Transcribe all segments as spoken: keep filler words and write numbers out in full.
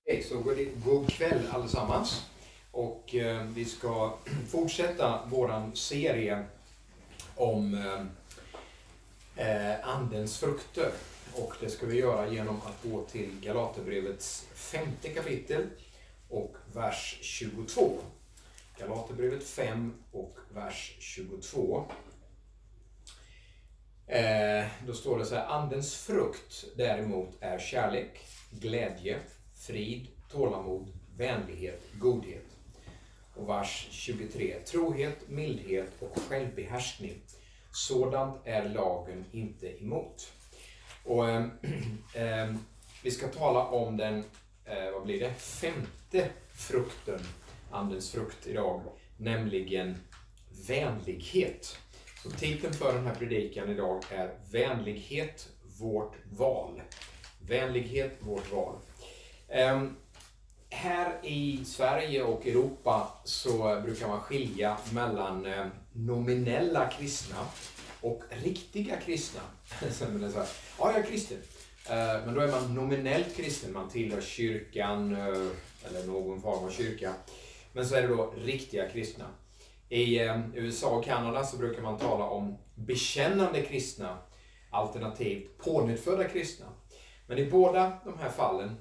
Hej, så god, god kväll allesammans. Och eh, vi ska fortsätta våran serie om eh, andens frukter. Och det ska vi göra genom att gå till Galaterbrevets femte kapitel och vers tjugotvå. Galaterbrevet fem och vers tjugotvå. Eh, då står det så här: andens frukt däremot är kärlek, glädje, frid, tålamod, vänlighet, godhet. Och vers tjugotre: trohet, mildhet och självbehärskning. Sådant är lagen inte emot. Och eh, eh, vi ska tala om den, eh, vad blir det, femte frukten, andens frukt idag, nämligen vänlighet. Så titeln för den här predikan idag är vänlighet, vårt val. Vänlighet, vårt val. Um, här i Sverige och Europa så brukar man skilja mellan eh, nominella kristna och riktiga kristna. Så man säger, ja, jag är kristen. Uh, men då är man nominellt kristen, man tillhör kyrkan uh, eller någon form av kyrka. Men så är det då riktiga kristna. I eh, U S A och Kanada så brukar man tala om bekännande kristna alternativt pånyttfödda kristna. Men i båda de här fallen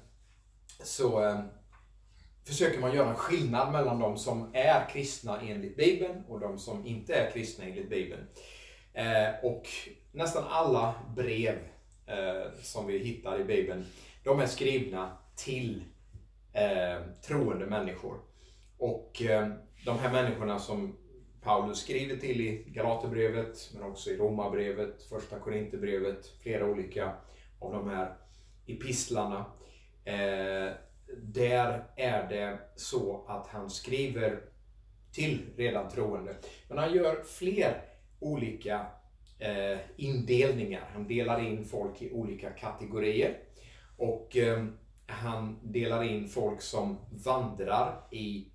så eh, försöker man göra en skillnad mellan de som är kristna enligt Bibeln och de som inte är kristna enligt Bibeln. Eh, och nästan alla brev eh, som vi hittar i Bibeln, de är skrivna till eh, troende människor. Och eh, de här människorna som Paulus skriver till i Galaterbrevet, men också i Romarbrevet, första Korinthierbrevet, flera olika av de här epistlarna. Eh, där är det så att han skriver till redan troende. Men han gör fler olika eh, indelningar. Han delar in folk i olika kategorier. Och eh, han delar in folk som vandrar i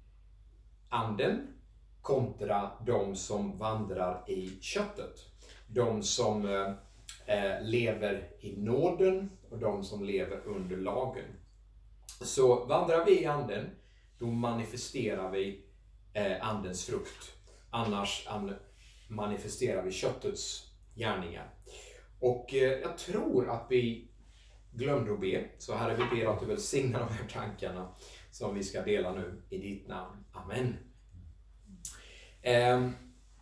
anden kontra de som vandrar i köttet. De som eh, lever i nåden och de som lever under lagen. Så vandrar vi i anden, då manifesterar vi eh, andens frukt. Annars an, manifesterar vi köttets gärningar. Och eh, jag tror att vi glömde att be. Så här är vi ber att du välsignar de här tankarna som vi ska dela nu i ditt namn. Amen. Eh,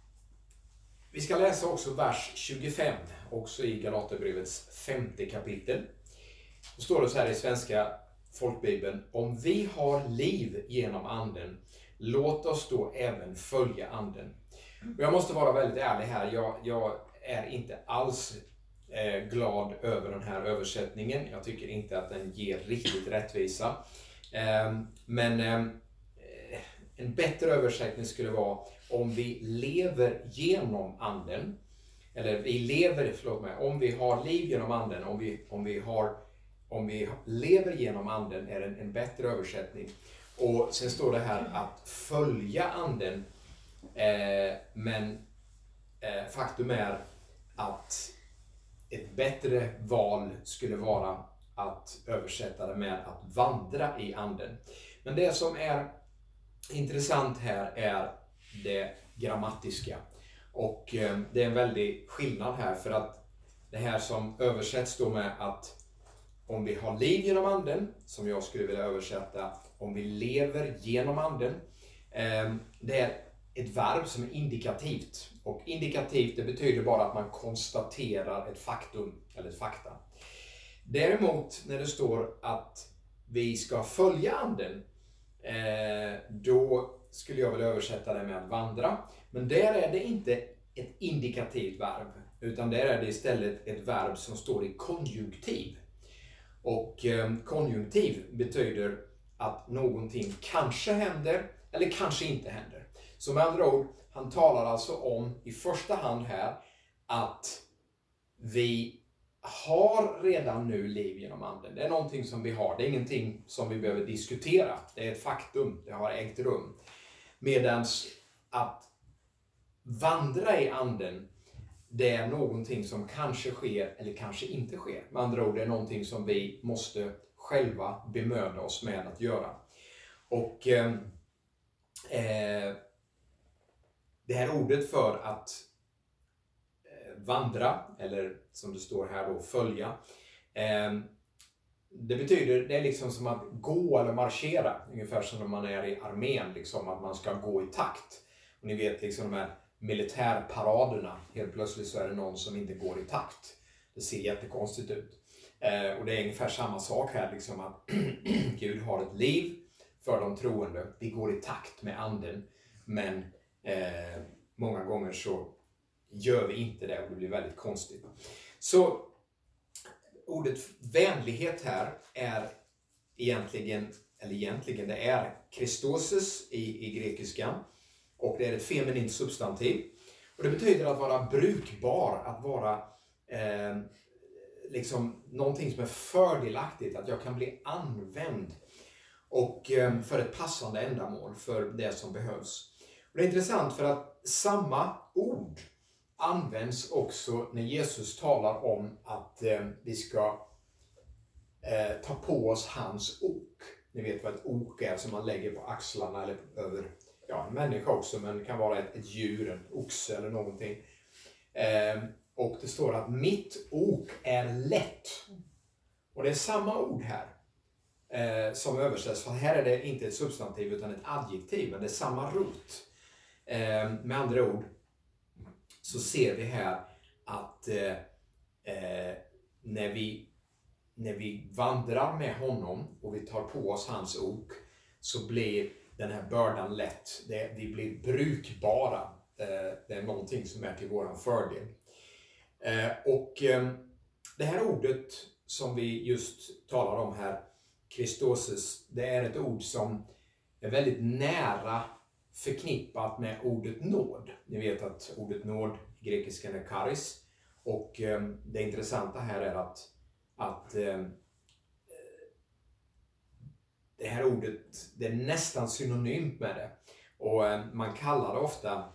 vi ska läsa också vers tjugofem, också i Galaterbrevets femte kapitel. Då står det så här i svenska folkbibeln: om vi har liv genom anden, låt oss då även följa anden. Och jag måste vara väldigt ärlig här, jag, jag är inte alls eh, glad över den här översättningen. Jag tycker inte att den ger riktigt rättvisa. Eh, men eh, en bättre översättning skulle vara: om vi lever genom anden, eller vi lever, förlåt mig, om vi har liv genom anden, om vi, om vi har Om vi lever genom anden är en, en bättre översättning. Och sen står det här att följa anden. Eh, men eh, faktum är att ett bättre val skulle vara att översätta det med att vandra i anden. Men det som är intressant här är det grammatiska. Och eh, det är en väldig skillnad här, för att det här som översätts då med att om vi har liv genom anden, som jag skulle vilja översätta, om vi lever genom anden. Eh, det är ett verb som är indikativt. Och indikativt, det betyder bara att man konstaterar ett faktum eller ett fakta. Däremot när det står att vi ska följa anden, eh, då skulle jag vilja översätta det med att vandra. Men där är det inte ett indikativt verb, utan där är det istället ett verb som står i konjunktiv. Och eh, konjunktiv betyder att någonting kanske händer eller kanske inte händer. Så med andra ord, han talar alltså om i första hand här att vi har redan nu liv genom anden. Det är någonting som vi har, det är ingenting som vi behöver diskutera. Det är ett faktum, det har ägt rum. Medans att vandra i anden, det är någonting som kanske sker eller kanske inte sker. Med andra ord, det är någonting som vi måste själva bemöda oss med att göra. Och eh, eh, det här ordet för att eh, vandra, eller som det står här då, följa. Eh, det betyder, det är liksom som att gå eller marschera. Ungefär som när man är i armén, liksom, att man ska gå i takt. Och ni vet liksom de här militärparaderna. Helt plötsligt så är det någon som inte går i takt. Det ser jättekonstigt ut. Eh, och det är ungefär samma sak här, liksom att Gud har ett liv för de troende. Vi går i takt med anden, men eh, många gånger så gör vi inte det och det blir väldigt konstigt. Så ordet vänlighet här är egentligen, eller egentligen det är Christosis i, i grekiskan, och det är ett feminint substantiv. Och det betyder att vara brukbar, att vara eh, liksom någonting som är fördelaktigt, att jag kan bli använd och eh, för ett passande ändamål, för det som behövs. Och det är intressant för att samma ord används också när Jesus talar om att eh, vi ska eh, ta på oss hans ok. Ni vet vad ett ok är, som man lägger på axlarna eller över, ja, en människa också, men det kan vara ett, ett djur, en oxe eller någonting. Eh, och det står att mitt ok är lätt. Och det är samma ord här eh, som översätts, för här är det inte ett substantiv utan ett adjektiv, men det är samma rot. Eh, med andra ord så ser vi här att eh, eh, när, vi, när vi vandrar med honom och vi tar på oss hans ok, så blir den här bördan lätt. Det, vi blir brukbara. Eh, det är någonting som är till våran fördel. Eh, och eh, det här ordet som vi just talar om här, Christosis, det är ett ord som är väldigt nära förknippat med ordet nåd. Ni vet att ordet nåd i grekiskan är charis. Och eh, det intressanta här är att, att eh, det här ordet, det är nästan synonymt med det. Och eh, man kallar det ofta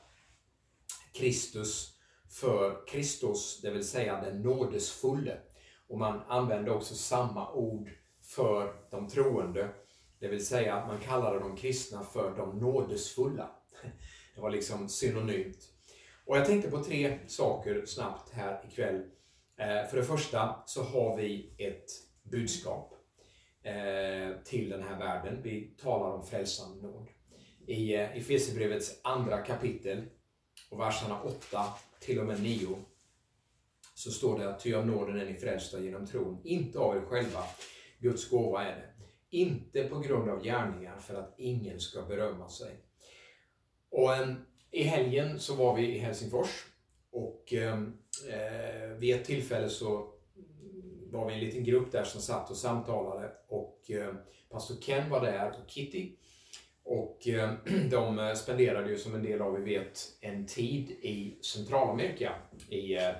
Kristus för Kristus, det vill säga den nådesfulle. Och man använder också samma ord för de troende. Det vill säga att man kallar de kristna för de nådesfulla. Det var liksom synonymt. Och jag tänkte på tre saker snabbt här ikväll. Eh, för det första så har vi ett budskap eh, till den här världen. Vi talar om frälsande nåd. I eh, Efesierbrevets andra kapitel och verserna åtta till och med nio så står det att ty av nåden är ni frälsta genom tron, inte av er själva. Guds gåva är det. Inte på grund av gärningar, för att ingen ska berömma sig. Och eh, i helgen så var vi i Helsingfors. Och eh, vid ett tillfälle så var vi en liten grupp där som satt och samtalade. Och eh, pastor Ken var där och Kitty. Och eh, de spenderade ju, som en del av er vet, en tid i Centralamerika. I, eh,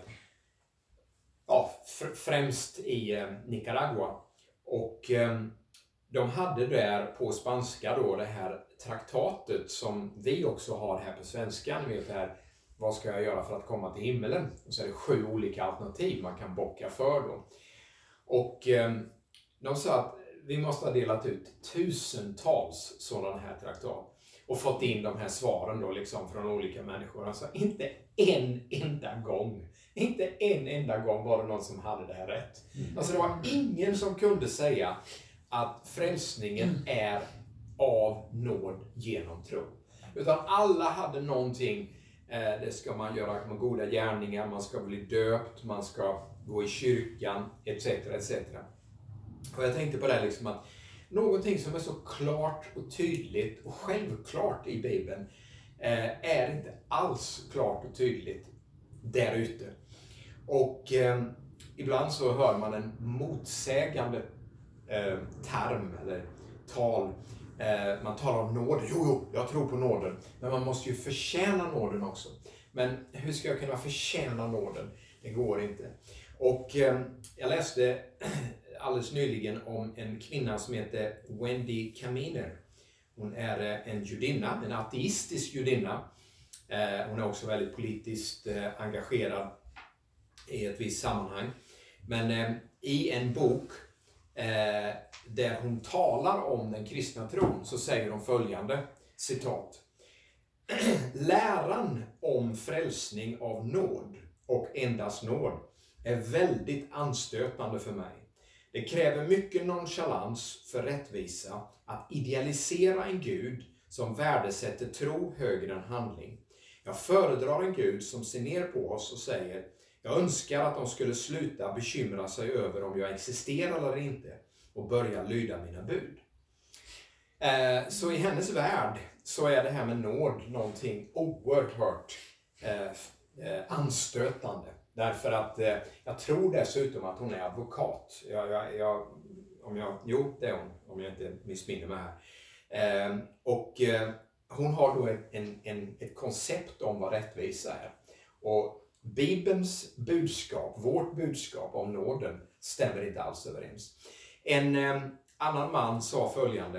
ja, fr- främst i eh, Nicaragua. Och eh, de hade där på spanska då det här traktatet som vi också har här på svenska. Ni vet det här, vad ska jag göra för att komma till himmelen? Och så är det sju olika alternativ man kan bocka för då. Och eh, de sa att vi måste ha delat ut tusentals sådana här traktat. Och fått in de här svaren då liksom från olika människor. Alltså inte en enda gång. Inte en enda gång var det någon som hade det här rätt. Alltså det var ingen som kunde säga att frälsningen är av nåd genom tro. Utan alla hade någonting. Eh, det ska man göra med goda gärningar. Man ska bli döpt. Man ska gå i kyrkan. Etc. et cetera. Och jag tänkte på det liksom att någonting som är så klart och tydligt och självklart i Bibeln eh, är inte alls klart och tydligt där ute. Och eh, ibland så hör man en motsägande eh, term eller tal. Eh, man talar om nåden. Jo, jo, jag tror på nåden. Men man måste ju förtjäna nåden också. Men hur ska jag kunna förtjäna nåden? Det går inte. Och eh, jag läste alldeles nyligen om en kvinna som heter Wendy Kaminer. Hon är en judinna, en ateistisk judinna. Eh, hon är också väldigt politiskt eh, engagerad i ett visst sammanhang. Men eh, i en bok eh, där hon talar om den kristna tron, så säger hon följande, citat. Läran om frälsning av nåd och endast nåd är väldigt anstötande för mig. Det kräver mycket nonchalans för rättvisa att idealisera en Gud som värdesätter tro högre än handling. Jag föredrar en Gud som ser ner på oss och säger, jag önskar att de skulle sluta bekymra sig över om jag existerar eller inte och börja lyda mina bud. Eh, så i hennes värld så är det här med nåd någonting oerhört eh, eh, anstötande. Därför att eh, jag tror dessutom att hon är advokat. Jag, jag, jag, om jag, jo, det är hon, om jag inte missminner mig här. Eh, och eh, hon har då en, en, ett koncept om vad rättvisa är. Och Bibelns budskap, vårt budskap om nåden, stämmer inte alls överens. En eh, annan man sa följande,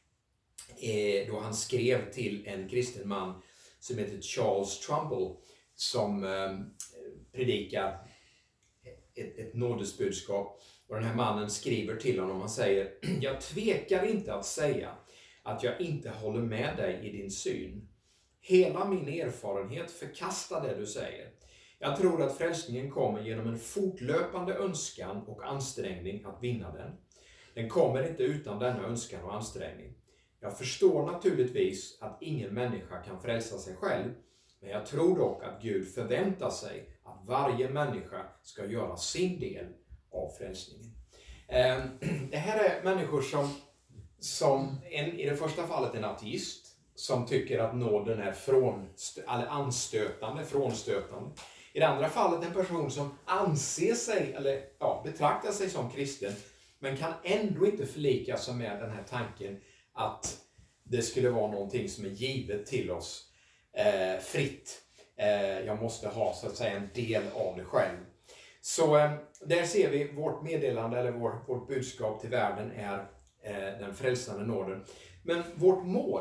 eh, då han skrev till en kristen man som heter Charles Trumbull, som eh, predikar ett, ett nådesbudskap. Och den här mannen skriver till honom, han säger, jag tvekar inte att säga att jag inte håller med dig i din syn. Hela min erfarenhet förkastar det du säger. Jag tror att frälsningen kommer genom en fortlöpande önskan och ansträngning att vinna den. Den kommer inte utan denna önskan och ansträngning. Jag förstår naturligtvis att ingen människa kan frälsa sig själv, men jag tror dock att Gud förväntar sig att varje människa ska göra sin del av frälsningen. Det här är människor som, som en, i det första fallet en ateist, som tycker att nåden är från, eller anstötande, frånstötande. I det andra fallet en person som anser sig, eller ja, betraktar sig som kristen, men kan ändå inte förlika sig med den här tanken att det skulle vara någonting som är givet till oss eh, fritt. Eh, jag måste ha så att säga en del av det själv. Så eh, där ser vi vårt meddelande, eller vår, vårt budskap till världen är eh, den frälsande nåden. Men vårt mål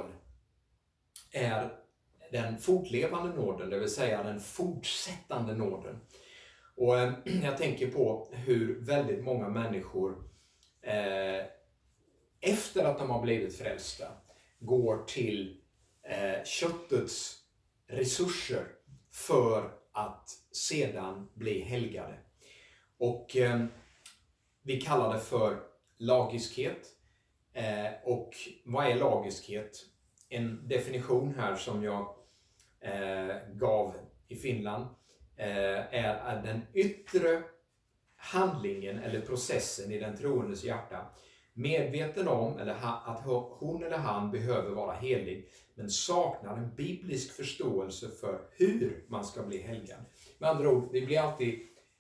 är den fortlevande nåden, det vill säga den fortsättande nåden. Och eh, jag tänker på hur väldigt många människor eh, efter att de har blivit frälsta går till eh, köttets resurser för att sedan bli helgade. Och eh, vi kallar det för lagiskhet. Eh, och vad är lagiskhet? En definition här som jag eh, gav i Finland eh, är att den yttre handlingen eller processen i den troendes hjärta, medveten om eller ha, att hon eller han behöver vara helig, men saknar en biblisk förståelse för hur man ska bli helgad. Med andra ord, vi blir alltid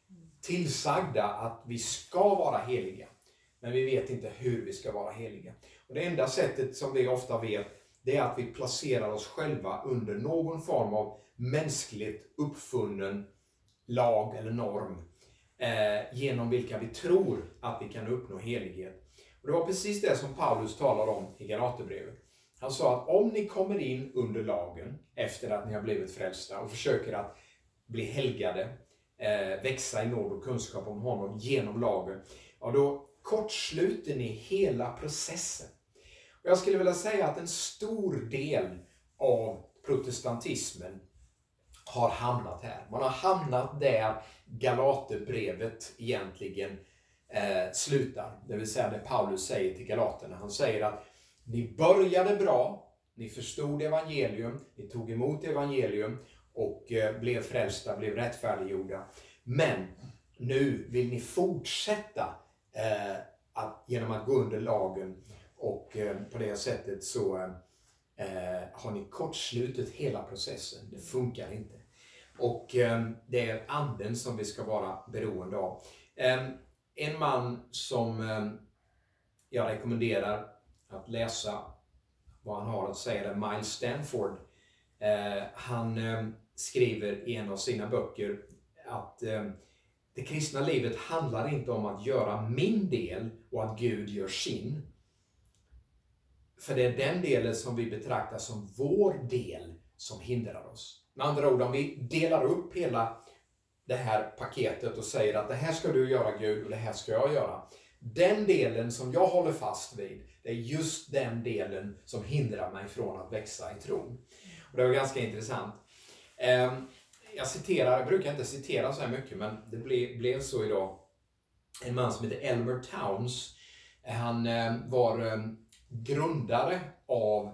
tillsagda att vi ska vara heliga, men vi vet inte hur vi ska vara heliga. Och det enda sättet som vi ofta vet, det är att vi placerar oss själva under någon form av mänskligt uppfunnen lag eller norm, eh, genom vilka vi tror att vi kan uppnå helighet. Och det var precis det som Paulus talar om i Galaterbrevet. Han sa att om ni kommer in under lagen efter att ni har blivit frälsta och försöker att bli helgade, eh, växa i nåd och kunskap om honom genom lagen, ja, då kortsluter ni hela processen. Och jag skulle vilja säga att en stor del av protestantismen har hamnat här. Man har hamnat där Galaterbrevet egentligen eh, slutar. Det vill säga det Paulus säger till galaterna. Han säger att ni började bra, ni förstod evangelium, ni tog emot evangelium och eh, blev frälsta, blev rättfärdiggjorda. Men nu vill ni fortsätta eh, att, genom att gå under lagen, och eh, på det sättet så eh, har ni kortslutit hela processen. Det funkar inte. Och eh, det är anden som vi ska vara beroende av. Eh, en man som eh, jag rekommenderar att läsa vad han har att säga är Miles Stanford. Eh, han eh, skriver i en av sina böcker att eh, det kristna livet handlar inte om att göra min del och att Gud gör sin. För det är den delen som vi betraktar som vår del som hindrar oss. Med andra ord, om vi delar upp hela det här paketet och säger att det här ska du göra Gud och det här ska jag göra. den delen som jag håller fast vid, det är just den delen som hindrar mig från att växa i tron. Och det var ganska intressant. Jag citerar, jag brukar inte citera så här mycket, men det blev, blev så idag. En man som heter Elmer Towns, han var grundare av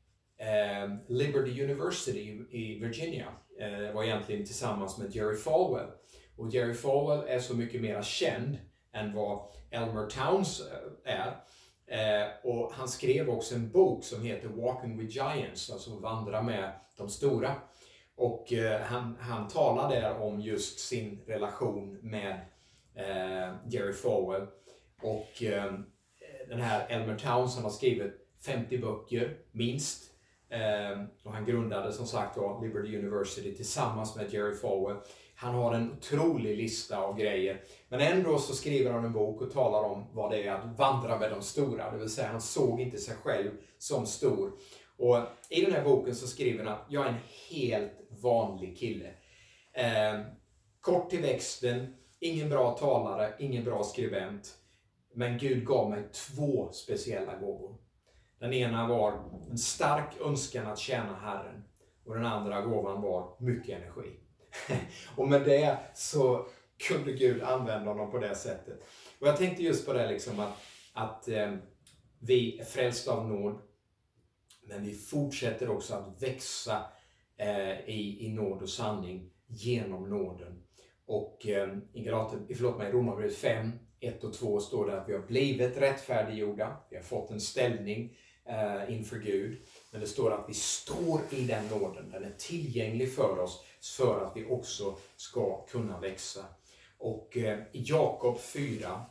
Liberty University i Virginia. Det var egentligen tillsammans med Jerry Falwell. Och Jerry Falwell är så mycket mer känd än vad Elmer Towns är. Och han skrev också en bok som heter Walking with Giants, alltså vandra med de stora. Och han, han talar där om just sin relation med Jerry Falwell. Och den här Elmer Towns, han har skrivit femtio böcker minst. Och han grundade som sagt då Liberty University tillsammans med Jerry Falwell. Han har en otrolig lista av grejer. Men ändå så skriver han en bok och talar om vad det är att vandra med de stora. Det vill säga han såg inte sig själv som stor. Och i den här boken så skriver han att jag är en helt vanlig kille. Eh, kort till växten, ingen bra talare, ingen bra skribent. Men Gud gav mig två speciella gåvor. Den ena var en stark önskan att tjäna Herren. Och den andra gåvan var mycket energi. Och med det så kunde Gud använda honom på det sättet. Och jag tänkte just på det liksom att, att eh, vi är frälsta av nåd. Men vi fortsätter också att växa eh, i, i nåd och sanning genom nåden. Och eh, i, Galater, förlåt mig, i Romarbrevet fem, ett och två står det att vi har blivit rättfärdiggjorda. Vi har fått en ställning eh, inför Gud. Men det står att vi står i den nåden. Den är tillgänglig för oss för att vi också ska kunna växa. Och eh, i Jakob fyra,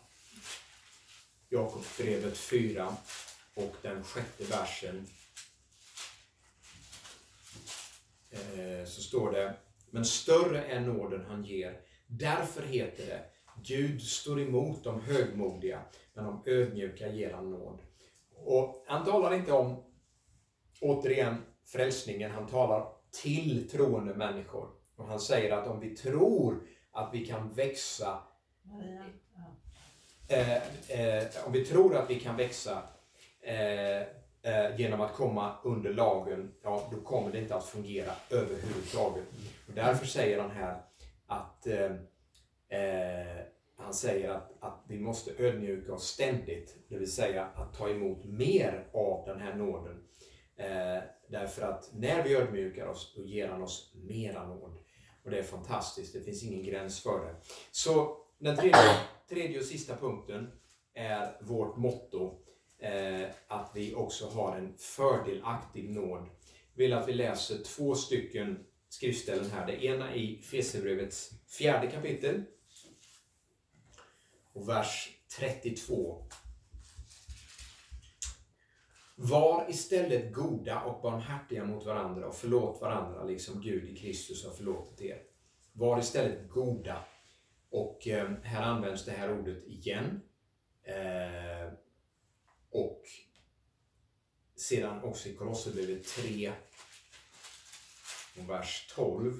Jakobsbrevet fyra och den sjätte versen eh, så står det: men större är nåden han ger. Därför heter det: Gud står emot de högmodiga, men de ödmjuka ger han nåd. Och han talar inte om, återigen, frälsningen. Han talar till troende människor. Och han säger att om vi tror att vi kan växa eh, eh, om vi tror att vi kan växa eh, eh, genom att komma under lagen, ja, då kommer det inte att fungera överhuvudtaget. Och därför säger han här att eh, eh, han säger att, att vi måste ödmjuka oss ständigt, det vill säga att ta emot mer av den här nåden. Eh, därför att när vi ödmjukar oss, då ger han oss mera nåd. Och det är fantastiskt, det finns ingen gräns för det. Så den tredje, tredje och sista punkten är vårt motto. Eh, att vi också har en fördelaktig nåd. Jag vill att vi läser två stycken skriftställen här. Det ena i Efesierbrevets fjärde kapitel. Och vers trettiotvå. Var istället goda och barmhärtiga mot varandra och förlåt varandra liksom Gud i Kristus har förlåtit er. Var istället goda. Och eh, här används det här ordet igen. Eh, och sedan också i Kolosserbrevet tre och vers tolv.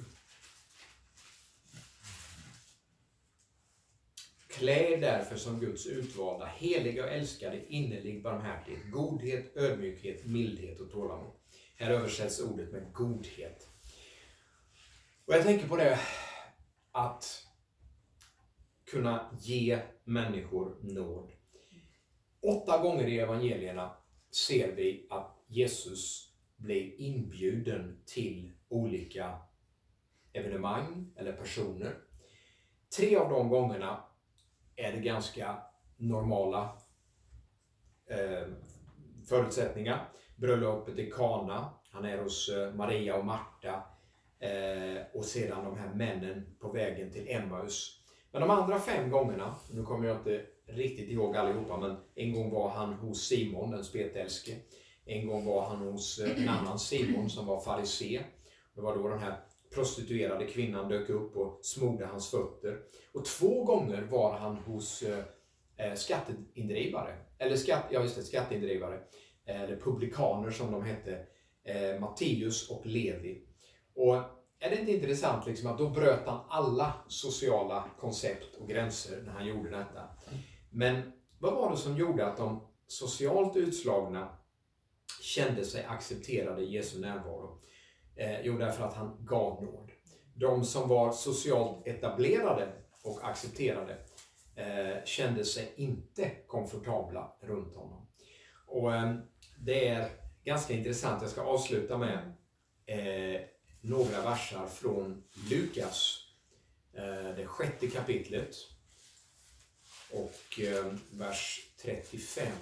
Klä därför som Guds utvalda, heliga och älskade, innerlig barmhärtighet, godhet, ödmjukhet, mildhet och tålamod. Här översätts ordet med godhet. Och jag tänker på det att kunna ge människor nåd. Åtta gånger i evangelierna ser vi att Jesus blir inbjuden till olika evenemang eller personer. Tre av de gångerna är det ganska normala eh, förutsättningar. Bröllopet i Kana, han är hos eh, Maria och Marta eh, och sedan de här männen på vägen till Emmaus. Men de andra fem gångerna, nu kommer jag inte riktigt ihåg allihopa, men en gång var han hos Simon, den spetälske. En gång var han hos en annan Simon som var farisé. Det var då den här prostituerade kvinnan dök upp och smorde hans fötter. Och två gånger var han hos eh, skatteindrivare. Eller skatt, ja just det, skatteindrivare. Eller publikaner som de hette. Eh, Matteus och Levi. Och är det inte intressant liksom att då bröt han alla sociala koncept och gränser när han gjorde detta. Men vad var det som gjorde att de socialt utslagna kände sig accepterade i Jesu närvaro? Eh, jo, därför att han gav nåd. De som var socialt etablerade och accepterade eh, kände sig inte komfortabla runt honom. Och eh, det är ganska intressant. Jag ska avsluta med eh, några versar från Lukas, eh, det sjätte kapitlet och eh, vers trettiofem.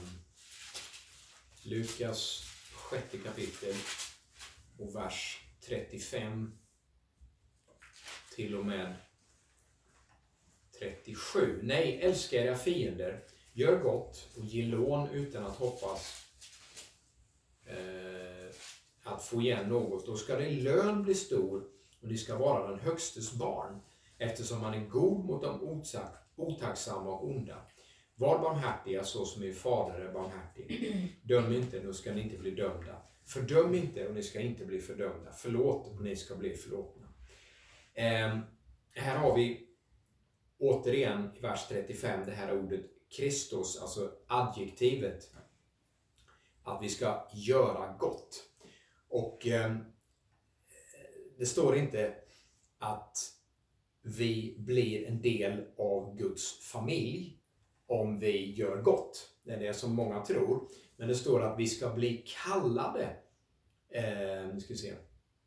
Lukas sjätte kapitel och vers trettiofem till och med trettiosju. Nej, älska era fiender, gör gott och ge lån utan att hoppas eh, att få igen något. Då ska din lön bli stor och ni ska vara den högstes barn, eftersom man är god mot de otack, otacksamma och onda. Var barmhärtiga så som er fader är barmhärtig. Döm inte, då ska ni inte bli dömda. Fördöm inte och ni ska inte bli fördömda. Förlåt och ni ska bli förlåtna. Eh, här har vi återigen i vers trettiofem det här ordet Kristus, alltså adjektivet. Att vi ska göra gott. Och eh, det står inte att vi blir en del av Guds familj om vi gör gott. Det är det som många tror. Men det står att vi ska bli kallade. Eh, nu ska vi se.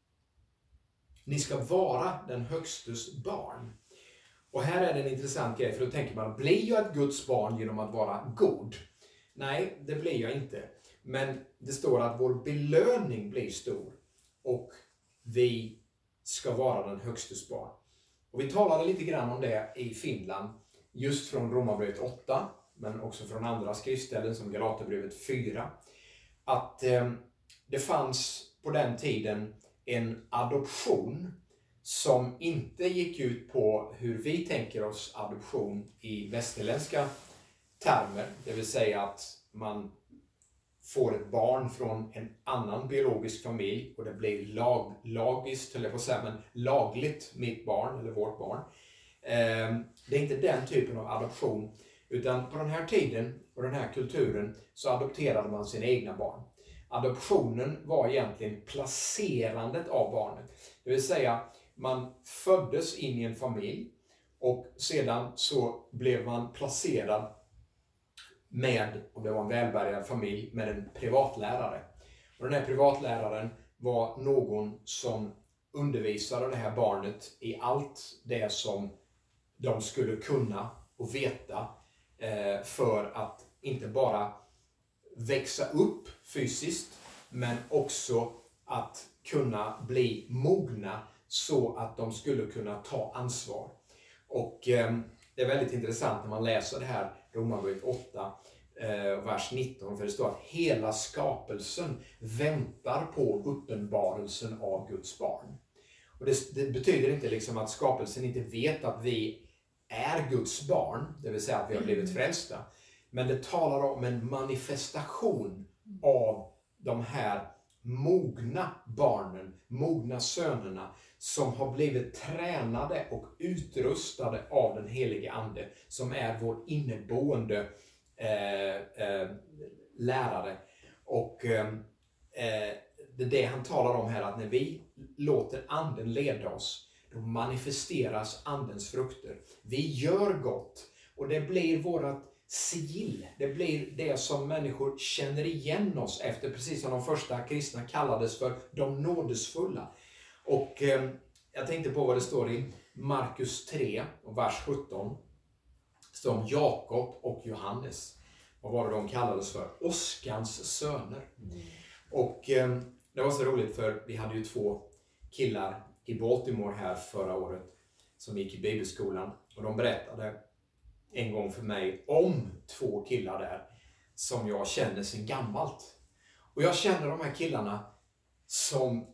Ni ska vara den högstes barn. Och här är det en intressant grej. För då tänker man, blir jag ett Guds barn genom att vara god? Nej, det blir jag inte. Men det står att vår belöning blir stor. Och vi ska vara den högstes barn. Och vi talade lite grann om det i Finland. Just från Romarbrevet åtta. Men också från andra skriftställen som Galaterbrevet fyra. Att eh, det fanns på den tiden en adoption som inte gick ut på hur vi tänker oss adoption i västerländska termer. Det vill säga att man får ett barn från en annan biologisk familj och det blir lag, lagiskt, eller på säga, men lagligt mitt barn eller vårt barn. Eh, det är inte den typen av adoption, utan på den här tiden och den här kulturen så adopterade man sina egna barn. Adoptionen var egentligen placerandet av barnet. Det vill säga man föddes in i en familj och sedan så blev man placerad med, om det var en välbärgad familj, med en privatlärare. Och den här privatläraren var någon som undervisade det här barnet i allt det som de skulle kunna och veta eh, för att inte bara växa upp fysiskt, men också att kunna bli mogna så att de skulle kunna ta ansvar. Och eh, det är väldigt intressant när man läser det här Romarbrevet åtta, eh, vers nitton, för det står att hela skapelsen väntar på uppenbarelsen av Guds barn. Och det, det betyder inte liksom att skapelsen inte vet att vi är Guds barn, det vill säga att vi har blivit frälsta. Men det talar om en manifestation av de här mogna barnen, mogna sönerna som har blivit tränade och utrustade av den helige ande som är vår inneboende eh, eh, lärare. Och eh, det är det han talar om här, att när vi låter anden leda oss, då manifesteras andens frukter. Vi gör gott och det blir vårat sigill. Det blir det som människor känner igen oss efter, precis som de första kristna kallades för de nådesfulla. Och eh, jag tänkte på vad det står i Markus tre och vers sjutton. Det står om Jakob och Johannes. Vad var det de kallades för? Oskans söner. Mm. Och eh, det var så roligt, för vi hade ju två killar i Baltimore här förra året som gick i bibelskolan. Och de berättade en gång för mig om två killar där som jag känner sedan gammalt. Och jag känner de här killarna som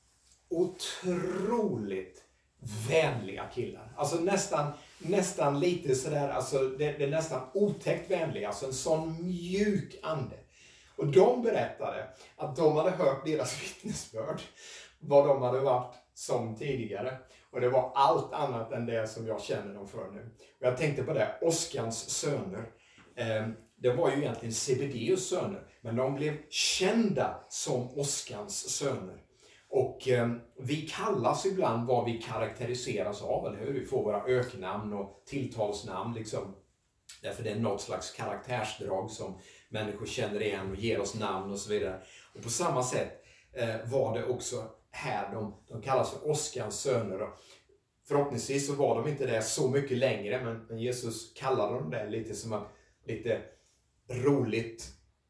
otroligt vänliga killar. Alltså nästan, nästan lite sådär, alltså det, det är nästan otäckt vänliga. Alltså en sån mjuk ande. Och de berättade att de hade hört deras vittnesbörd. Vad de hade varit som tidigare. Och det var allt annat än det som jag känner dem för nu. Och jag tänkte på det, Oskans söner. Eh, det var ju egentligen Zebedeus söner, men de blev kända som Oskans söner. Och eh, vi kallas ibland vad vi karaktäriseras av, eller hur? Vi får våra öknamn och tilltalsnamn liksom. Därför det är något slags karaktärsdrag som människor känner igen och ger oss namn och så vidare. Och på samma sätt eh, var det också här, de, de kallas för Oskans söner. Och förhoppningsvis så var de inte det så mycket längre, men, men Jesus kallade dem det lite som att, lite roligt,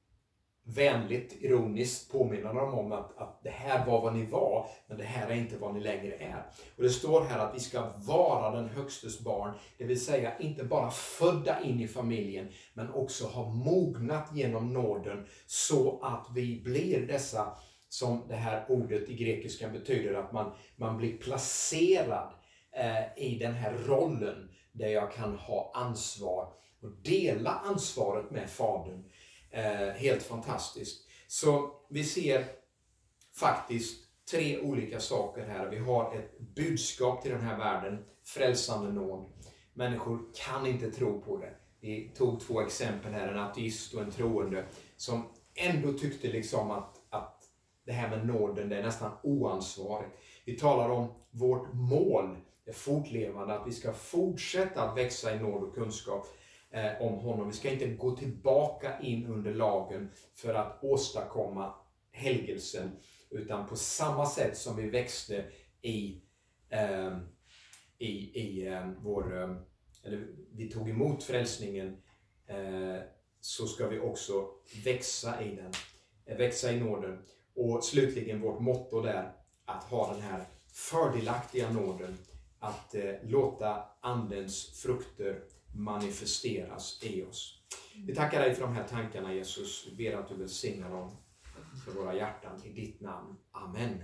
vänligt, ironiskt påminner dem om att, att det här var vad ni var, men det här är inte vad ni längre är. Och det står här att vi ska vara den högstes barn, det vill säga inte bara födda in i familjen, men också ha mognat genom nåden så att vi blir dessa, som det här ordet i grekiskan betyder, att man, man blir placerad eh, i den här rollen där jag kan ha ansvar och dela ansvaret med Fadern. Eh, helt fantastiskt. Så vi ser faktiskt tre olika saker här. Vi har ett budskap till den här världen, frälsande nåd. Människor kan inte tro på det. Vi tog två exempel här, en ateist och en troende, som ändå tyckte liksom att, att det här med nåden, det är nästan oansvarigt. Vi talar om vårt mål, det fortlevande, att vi ska fortsätta att växa i nåd och kunskap eh, om honom. Vi ska inte gå tillbaka in under lagen för att åstadkomma helgelsen, utan på samma sätt som vi växte i, eh, i, i eh, vår, eh, eller vi tog emot frälsningen, eh, så ska vi också växa i den, eh, växa i nåden. Och slutligen vårt motto där, att ha den här fördelaktiga nåden, att eh, låta andens frukter manifesteras i oss. Vi tackar dig för de här tankarna, Jesus. Vi ber att du välsignar dem för våra hjärtan i ditt namn. Amen.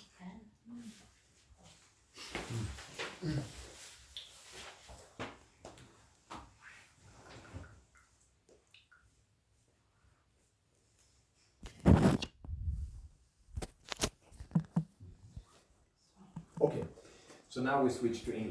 Mm. Okay, so now we switch to English.